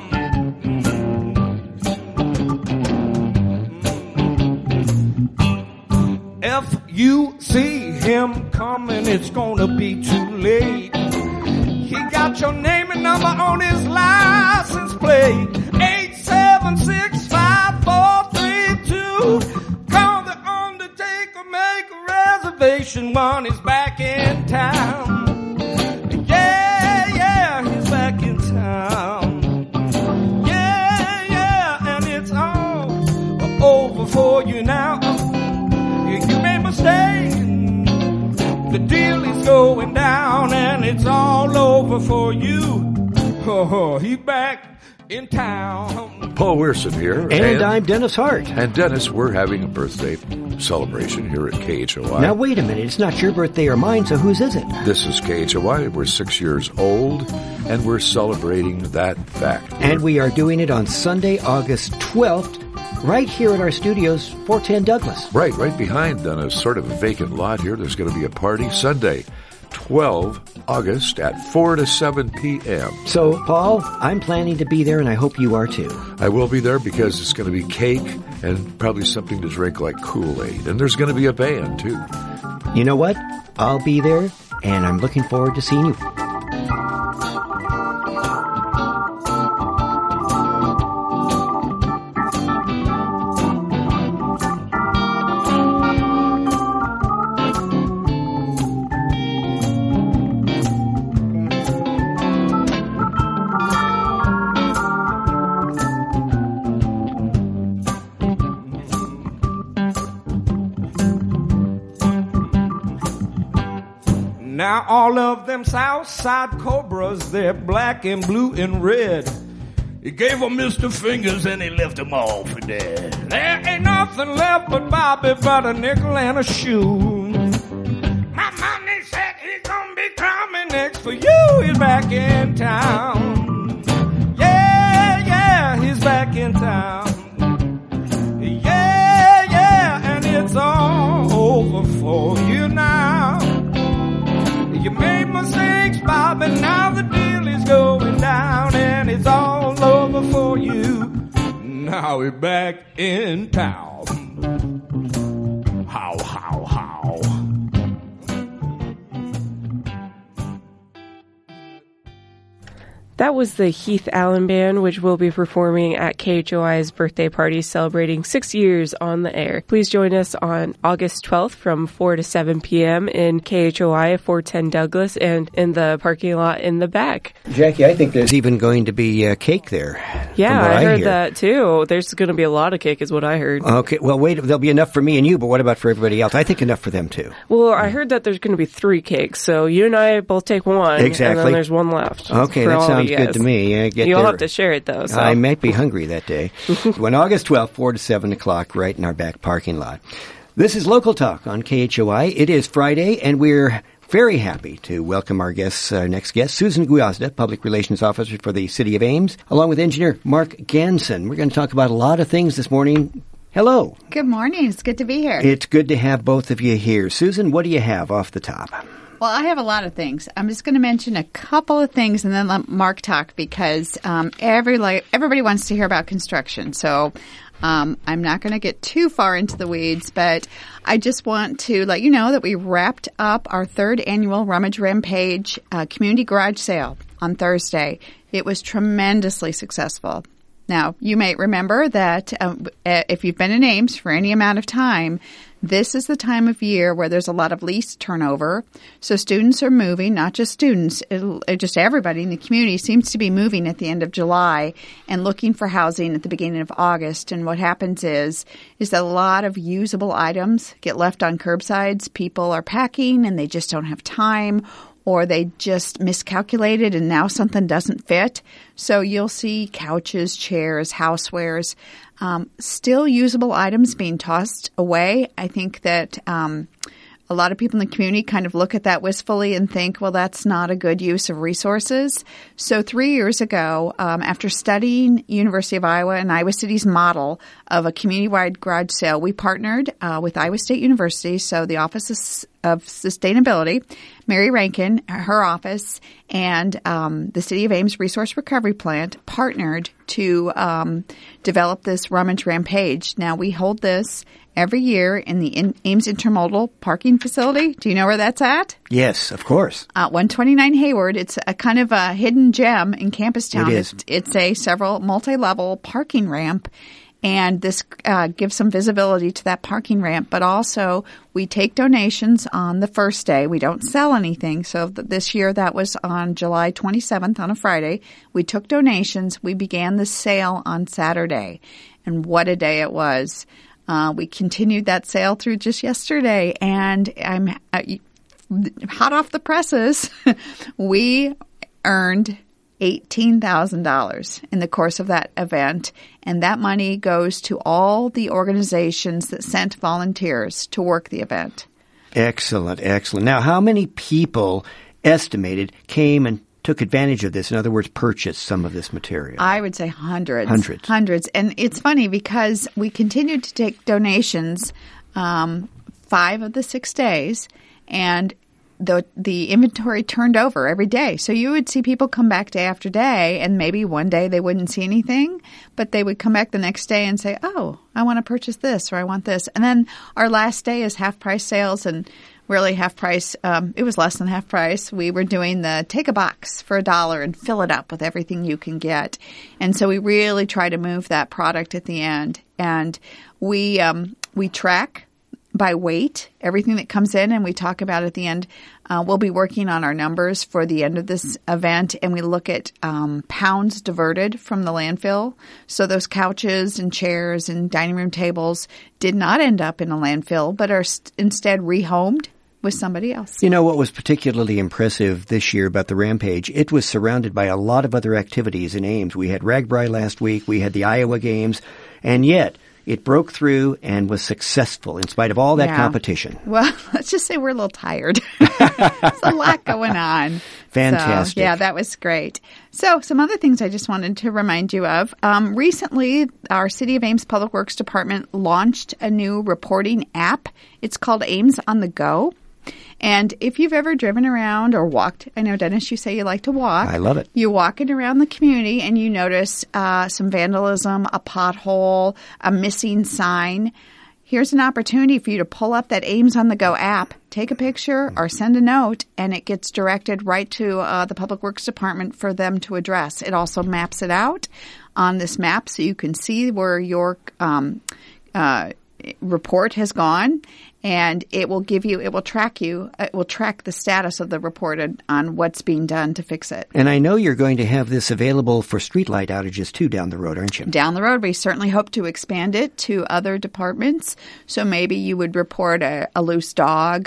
If you see him coming, it's gonna be too late. He got your name and number on his license plate. Eight seven six five four three two. Call the undertaker, make a reservation. One is back in town. Yeah, yeah, he's back in town. Yeah, yeah, and it's all over for you now. You made a mistake. The deal is going down, and it's all over for you. Oh, he back in town. Paul Weirson here. And, and I'm Dennis Hart. And Dennis, we're having a birthday celebration here at K H O I. Now, wait a minute. It's not your birthday or mine, so whose is it? This is K H O I. We're six years old, and we're celebrating that fact. And we are doing it on Sunday, August twelfth, right here at our studios, four ten Douglas. Right, right behind on a sort of a vacant lot here. There's going to be a party Sunday, twelfth August at four to seven p.m. So, Paul, I'm planning to be there, and I hope you are too. I will be there because it's going to be cake and probably something to drink like Kool-Aid. And there's going to be a band, too. You know what? I'll be there, and I'm looking forward to seeing you. Now all of them Southside Cobras, they're black and blue and red. He gave them Mister Fingers and he left them all for dead. There ain't nothing left but Bobby but a nickel and a shoe. My mommy said he's gonna be coming next for you. He's back in town. Yeah, yeah, he's back in town. Yeah, yeah, and it's all over for you now. You made mistakes, Bobby, now the deal is going down, and it's all over for you. Now we're back in town. How, how, how. That was the Heath Allen Band, which will be performing at K H O I's birthday party celebrating six years on the air. Please join us on August twelfth from four to seven p.m. in K H O I, four ten Douglas, and in the parking lot in the back. Jackie, I think there's even going to be uh, cake there. Yeah, I, I heard hear. that too. There's going to be a lot of cake is what I heard. Okay, well, wait, there'll be enough for me and you, but what about for everybody else? I think enough for them too. Well, I heard that there's going to be three cakes, so you and I both take one, exactly. and then there's one left. Okay, that sounds good to me. I get You'll there. have to share it, though. So. I might be hungry that day. When August twelfth, four to seven o'clock, right in our back parking lot. This is Local Talk on K H O I. It is Friday, and we're very happy to welcome our guests, our next guest, Susan Gwiazda, Public Relations Officer for the City of Ames, along with Engineer Mark Ganson. We're going to talk about a lot of things this morning. Hello. Good morning. It's good to be here. It's good to have both of you here. Susan, what do you have off the top? Well, I have a lot of things. I'm just going to mention a couple of things and then let Mark talk because um, every like, everybody wants to hear about construction. So um, I'm not going to get too far into the weeds, but I just want to let you know that we wrapped up our third annual Rummage Rampage uh, Community Garage Sale on Thursday. It was tremendously successful. Now, you may remember that um, if you've been in Ames for any amount of time, this is the time of year where there's a lot of lease turnover. So students are moving, not just students, it'll, it just everybody in the community seems to be moving at the end of July and looking for housing at the beginning of August. And what happens is, is that a lot of usable items get left on curbsides. People are packing and they just don't have time, or they just miscalculated and now something doesn't fit. So you'll see couches, chairs, housewares, um, still usable items being tossed away. I think that um, a lot of people in the community kind of look at that wistfully and think, well, that's not a good use of resources. So three years ago, um, after studying University of Iowa and Iowa City's model of a community-wide garage sale, we partnered uh, with Iowa State University, so the Office of of Sustainability, Mary Rankin, her office, and um, the City of Ames Resource Recovery Plant partnered to um, develop this Rummage Rampage. Now, we hold this every year in the in- Ames Intermodal Parking Facility. Do you know where that's at? Yes, of course. Uh, one twenty-nine Hayward. It's a kind of a hidden gem in Campus Town. It is. It's, it's a several multi-level parking ramp. And this uh, gives some visibility to that parking ramp. But also, we take donations on the first day. We don't sell anything. So th- this year, that was on July twenty-seventh on a Friday. We took donations. We began the sale on Saturday. And what a day it was. Uh, we continued that sale through just yesterday. And I'm uh, hot off the presses. We earned eighteen thousand dollars in the course of that event, and that money goes to all the organizations that sent volunteers to work the event. Excellent, excellent. Now, how many people estimated came and took advantage of this? In other words, purchased some of this material? I would say hundreds. Hundreds. Hundreds. And it's funny because we continued to take donations um, five of the six days, and the the inventory turned over every day. So you would see people come back day after day, and maybe one day they wouldn't see anything, but they would come back the next day and say, oh, I want to purchase this or I want this. And then our last day is half price sales, and really half price. Um, it was less than half price. We were doing the take a box for a dollar and fill it up with everything you can get. And so we really try to move that product at the end. And we um, we track by weight everything that comes in, and we talk about at the end. Uh, we'll be working on our numbers for the end of this event, and we look at um, pounds diverted from the landfill. So those couches and chairs and dining room tables did not end up in a landfill, but are st- instead rehomed with somebody else. You know what was particularly impressive this year about the Rampage? It was surrounded by a lot of other activities in Ames. We had RAGBRAI last week, we had the Iowa Games, and yet it broke through and was successful in spite of all that yeah. competition. Well, let's just say we're a little tired. There's a lot going on. Fantastic. So, yeah, that was great. So some other things I just wanted to remind you of. Um, recently, our City of Ames Public Works Department launched a new reporting app. It's called Ames on the Go. And if you've ever driven around or walked, I know, Dennis, you say you like to walk. I love it. You're walking around the community and you notice uh, some vandalism, a pothole, a missing sign. Here's an opportunity for you to pull up that Ames on the Go app, take a picture or send a note, and it gets directed right to uh, the Public Works Department for them to address. It also maps it out on this map so you can see where your um, uh, report has gone, and it will give you, it will track you, it will track the status of the report on what's being done to fix it. And I know you're going to have this available for streetlight outages too down the road, aren't you? Down the road, we certainly hope to expand it to other departments. So maybe you would report a, a loose dog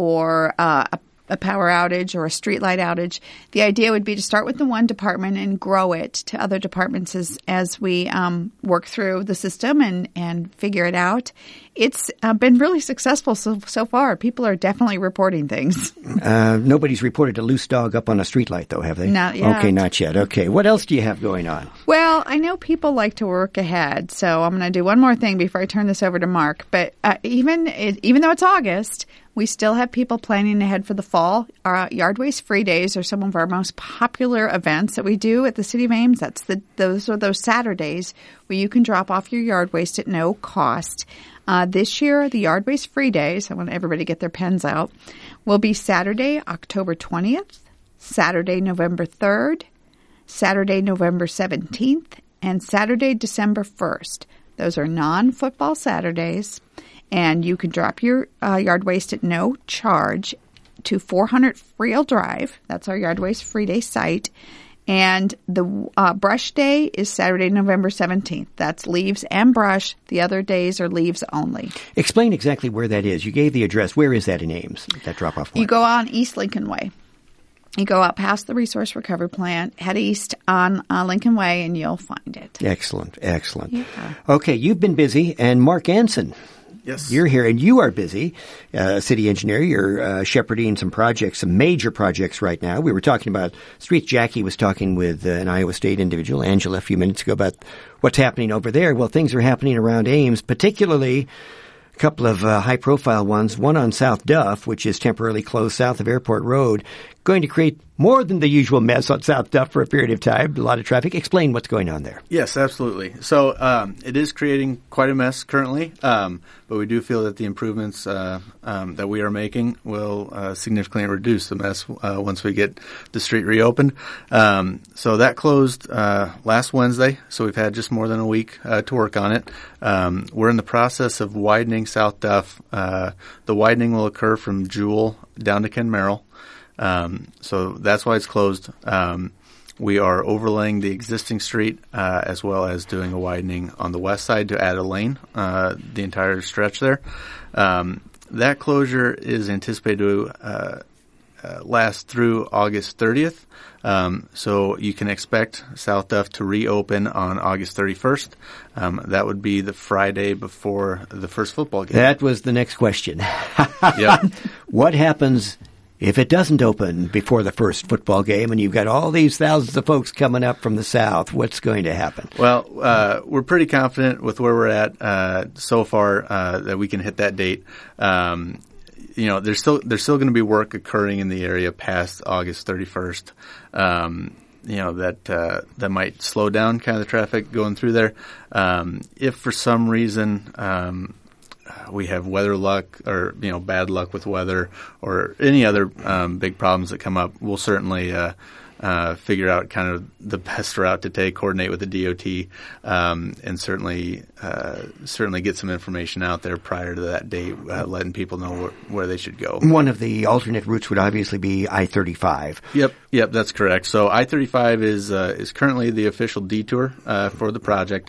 or uh, a a power outage or a streetlight outage. The idea would be to start with the one department and grow it to other departments as, as we um, work through the system and, and figure it out. It's uh, been really successful so, so far. People are definitely reporting things. Uh, nobody's reported a loose dog up on a streetlight, though, have they? Not yet. Okay, not yet. Okay. What else do you have going on? Well, I know people like to work ahead, so I'm going to do one more thing before I turn this over to Mark. But uh, even it, even though it's August, we still have people planning ahead for the fall. Our Yard Waste Free Days are some of our most popular events that we do at the City of Ames. That's the those are those Saturdays where you can drop off your yard waste at no cost. Uh, this year, the Yard Waste Free Days, I want everybody to get their pens out, will be Saturday, October twentieth, Saturday, November third, Saturday, November seventeenth, and Saturday, December first. Those are non-football Saturdays. And you can drop your uh, yard waste at no charge to four hundred Friel Drive. That's our Yard Waste Free Day site. And the uh, brush day is Saturday, November seventeenth. That's leaves and brush. The other days are leaves only. Explain exactly where that is. You gave the address. Where is that in Ames, that drop-off point? You go on East Lincoln Way. You go out past the Resource Recovery Plant, head east on uh, Lincoln Way, and you'll find it. Excellent, excellent. Yeah. Okay, you've been busy, and Mark Anson. Yes. You're here, and you are busy, uh, city engineer. You're uh, shepherding some projects, some major projects right now. We were talking about streets. Jackie was talking with uh, an Iowa State individual, Angela, a few minutes ago about what's happening over there. Well, things are happening around Ames, particularly a couple of uh, high-profile ones. One on South Duff, which is temporarily closed south of Airport Road, going to create more than the usual mess on South Duff for a period of time, a lot of traffic. Explain what's going on there. Yes, absolutely. So um, it is creating quite a mess currently, um, but we do feel that the improvements uh, um, that we are making will uh, significantly reduce the mess uh, once we get the street reopened. Um, so that closed uh, last Wednesday, so we've had just more than a week uh, to work on it. Um, we're in the process of widening South Duff. Uh, the widening will occur from Jewel down to Ken Merrill. Um, so that's why it's closed. Um, we are overlaying the existing street, uh, as well as doing a widening on the west side to add a lane, uh, the entire stretch there. Um, that closure is anticipated to, uh, uh, last through August thirtieth. Um, so you can expect South Duff to reopen on August thirty-first. Um, that would be the Friday before the first football game. That was the next question. Yep. What happens if it doesn't open before the first football game and you've got all these thousands of folks coming up from the south? What's going to happen? Well, uh, we're pretty confident with where we're at uh, so far uh, that we can hit that date. Um, you know, there's still there's still going to be work occurring in the area past August thirty-first. Um, you know, that uh, that might slow down kind of the traffic going through there. Um, if for some reason um, we have weather luck or, you know, bad luck with weather or any other um, big problems that come up, we'll certainly uh, uh, figure out kind of the best route to take, coordinate with the D O T, um, and certainly uh, certainly get some information out there prior to that date, uh, letting people know where, where they should go. One of the alternate routes would obviously be I thirty-five. Yep, yep, that's correct. So I thirty-five is uh, is currently the official detour uh, for the project.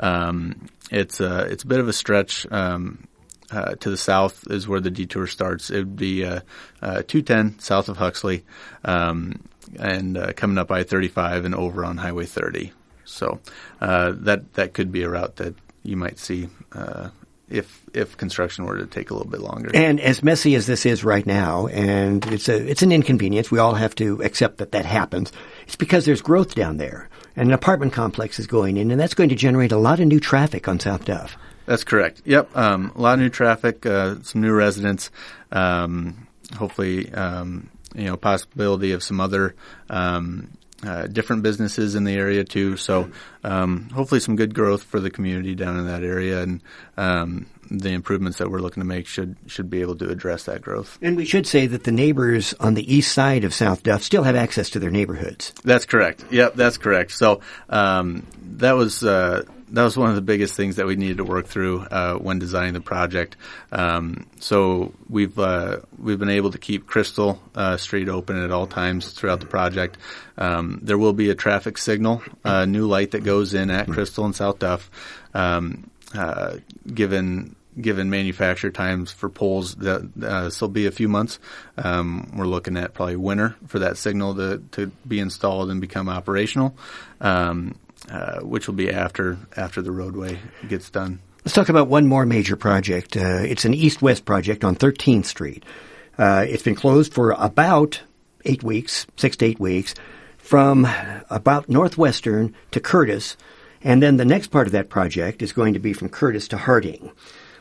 Um, it's uh, it's a bit of a stretch. Um, Uh, to the south is where the detour starts. It would be uh, uh, two ten south of Huxley, um, and uh, coming up I thirty-five and over on Highway thirty. So uh, that that could be a route that you might see uh, if if construction were to take a little bit longer. And as messy as this is right now, and it's a it's an inconvenience, we all have to accept that that happens. It's because there's growth down there, and an apartment complex is going in, and that's going to generate a lot of new traffic on South Duff. That's correct. Yep. Um, a lot of new traffic, uh, some new residents. Um, hopefully, um, you know, possibility of some other um, uh, different businesses in the area too. So um, hopefully some good growth for the community down in that area, and um, the improvements that we're looking to make should should be able to address that growth. And we should say that the neighbors on the east side of South Duff still have access to their neighborhoods. That's correct. Yep, that's correct. So um, that was uh, that was one of the biggest things that we needed to work through uh, when designing the project. Um, so we've uh, we've been able to keep Crystal uh, Street open at all times throughout the project. Um, there will be a traffic signal, a new light that goes in at Crystal and South Duff. Um, uh, given given manufacture times for poles, that uh, still be a few months. Um, we're looking at probably winter for that signal to, to be installed and become operational, um, uh, which will be after after the roadway gets done. Let's talk about one more major project. Uh, it's an east-west project on thirteenth Street. Uh, it's been closed for about eight weeks, six to eight weeks, from about Northwestern to Curtis. And then the next part of that project is going to be from Curtis to Harding.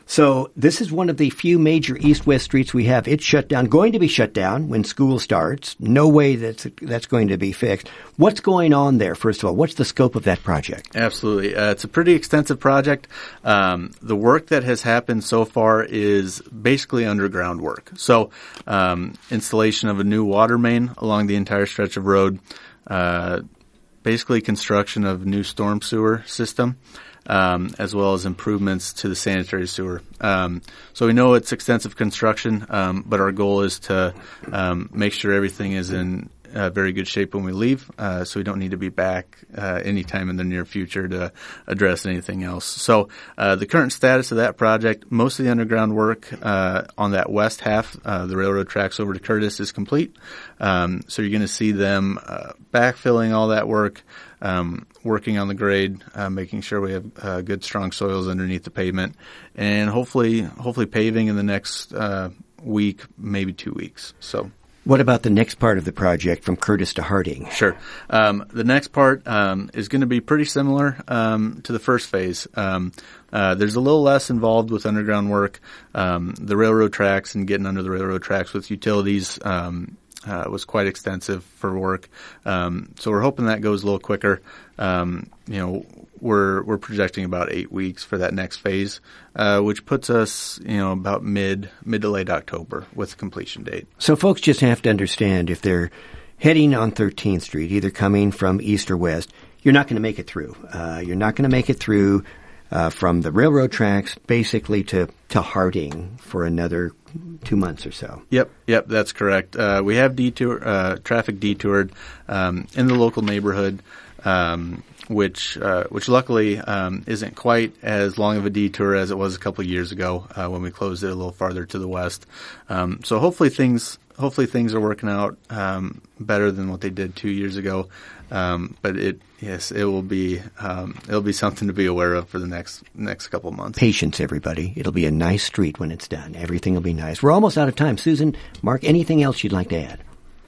So this is one of the few major east-west streets we have. It's shut down, going to be shut down when school starts. No way that's that's going to be fixed. What's going on there, first of all? What's the scope of that project? Absolutely. Uh, it's a pretty extensive project. Um, the work that has happened so far is basically underground work. So um, installation of a new water main along the entire stretch of road, uh, basically construction of new storm sewer system, um, as well as improvements to the sanitary sewer. Um, so we know it's extensive construction, um, but our goal is to um, make sure everything is in uh, very good shape when we leave, uh, so we don't need to be back uh, anytime in the near future to address anything else. So uh, the current status of that project, most of the underground work uh, on that west half, uh, the railroad tracks over to Curtis, is complete. Um, so you're going to see them uh, backfilling all that work, um, working on the grade, uh, making sure we have uh, good, strong soils underneath the pavement, and hopefully, hopefully paving in the next uh, week, maybe two weeks. So. What about the next part of the project from Curtis to Harding? Sure. Um, the next part um, is going to be pretty similar um, to the first phase. Um, uh, there's a little less involved with underground work. Um, the railroad tracks and getting under the railroad tracks with utilities um, uh, was quite extensive for work. Um, so we're hoping that goes a little quicker. Um, you know, we're we're projecting about eight weeks for that next phase, uh, which puts us, you know, about mid mid to late October with completion date. So folks just have to understand, if they're heading on thirteenth Street, either coming from east or west, you're not going to make it through. Uh, you're not going to make it through uh, from the railroad tracks basically to, to Harding for another two months or so. Yep, yep, that's correct. Uh, we have detour, uh, traffic detoured um, in the local neighborhood. Um, which uh, which luckily um, isn't quite as long of a detour as it was a couple of years ago uh, when we closed it a little farther to the west. Um, so hopefully things hopefully things are working out um, better than what they did two years ago. Um, but it yes, it will be um, it'll be something to be aware of for the next next couple of months. Patience, everybody. It'll be a nice street when it's done. Everything will be nice. We're almost out of time. Susan, Mark, anything else you'd like to add?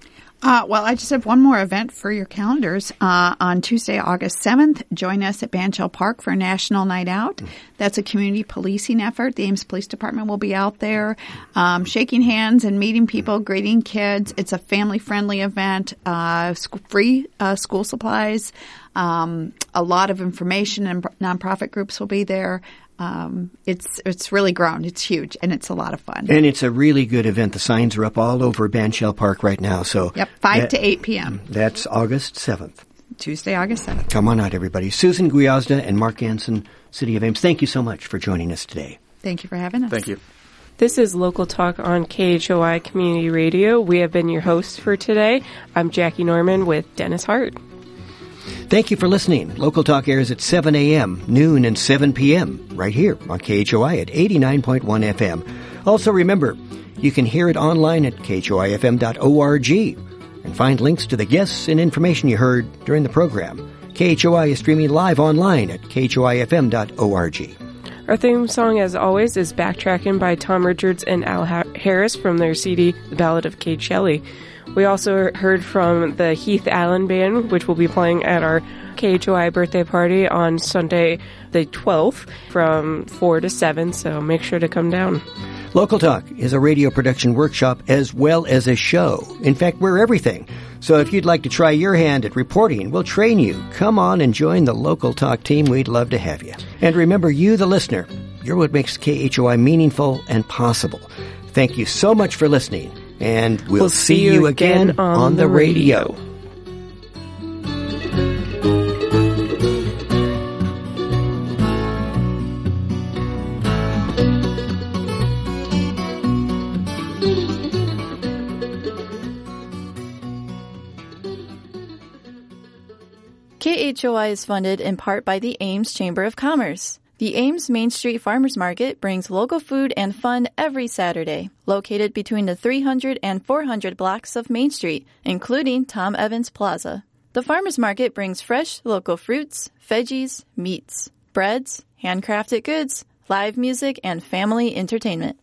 Uh, well, I just have one more event for your calendars. Uh, on Tuesday, August seventh, join us at Banshell Park for National Night Out. That's a community policing effort. The Ames Police Department will be out there um, shaking hands and meeting people, greeting kids. It's a family-friendly event, uh, sc- free uh, school supplies. Um, a lot of information, and nonprofit groups will be there. Um, it's it's really grown. It's huge, and it's a lot of fun. And it's a really good event. The signs are up all over Banshell Park right now. So yep, five that, to eight p.m. That's August seventh. Tuesday, August seventh. Come on out, everybody. Susan Guiazda and Mark Ganson, City of Ames, thank you so much for joining us today. Thank you for having us. Thank you. This is Local Talk on K H O I Community Radio. We have been your hosts for today. I'm Jackie Norman with Dennis Hart. Thank you for listening. Local Talk airs at seven a.m., noon, and seven p.m. right here on K H O I at eighty-nine point one F M. Also remember, you can hear it online at K H O I F M dot org and find links to the guests and information you heard during the program. K H O I is streaming live online at K H O I F M dot org. Our theme song, as always, is Backtracking by Tom Richards and Al ha- Harris from their C D, The Ballad of Kate Shelley. We also heard from the Heath Allen Band, which will be playing at our K H O I birthday party on Sunday the twelfth from four to seven, so make sure to come down. Local Talk is a radio production workshop as well as a show. In fact, we're everything. So if you'd like to try your hand at reporting, we'll train you. Come on and join the Local Talk team. We'd love to have you. And remember, you, the listener, you're what makes K H O I meaningful and possible. Thank you so much for listening, and we'll, We'll see, see you you again, again on, on the the radio. radio. K H O I is funded in part by the Ames Chamber of Commerce. The Ames Main Street Farmers Market brings local food and fun every Saturday, located between the three hundred and four hundred blocks of Main Street, including Tom Evans Plaza. The Farmers Market brings fresh local fruits, veggies, meats, breads, handcrafted goods, live music, and family entertainment.